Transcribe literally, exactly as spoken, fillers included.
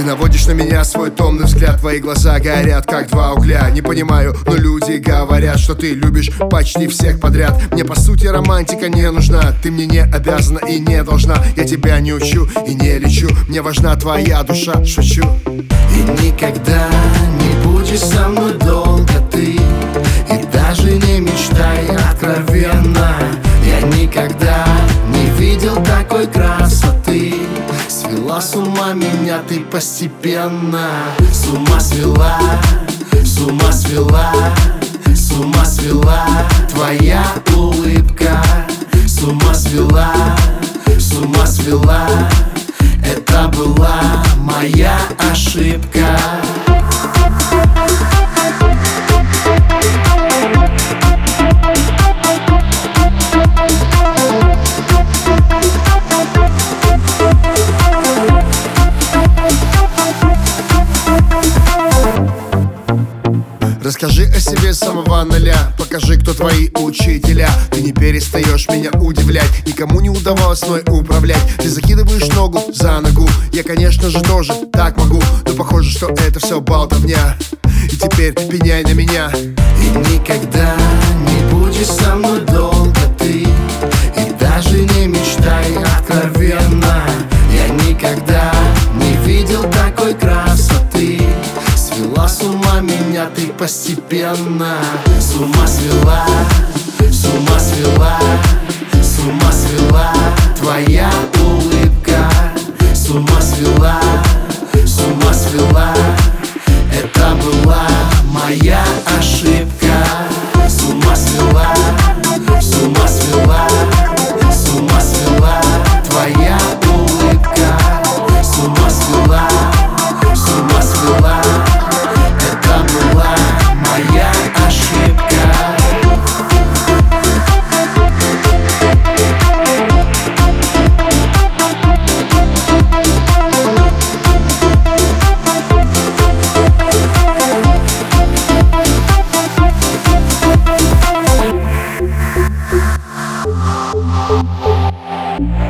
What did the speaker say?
наводишь на меня свой томный взгляд, твои глаза горят, как два угля. Не понимаю, но люди говорят, что ты любишь почти всех подряд. Мне по сути романтика не нужна, ты мне не обязана и не должна. Я тебя не учу и не лечу, мне важна твоя душа, шучу. И никогда не будешь со мной долго ты, и даже не мечтай откровенно. Я никогда не видел такой красоты. Свела с ума меня ты постепенно. С ума свела, с ума свела, с ума свела твоя улыбка. С ума свела, с ума свела. Это была моя ошибка. Расскажи о себе с самого нуля, покажи, кто твои учителя. Ты не перестаешь меня удивлять, никому не удавалось мной управлять. Ты закидываешь ногу за ногу, я, конечно же, тоже так могу, но похоже, что это все болтовня. И теперь пеняй на меня. И никогда не будешь со мной долго ты, и даже не мечтай откровенно. Я никогда не видел такой красоты. Свела с ума меня ты постепенно. С ума свела, с ума свела, с ума свела твоя улыбка. С ума свела, с ума свела. Это была моя ошибка. С ума свела, с ума свела, с ума свела твоя улыбка. С ума свела, с ума свела. Это была моя ошибка. We'll be right back.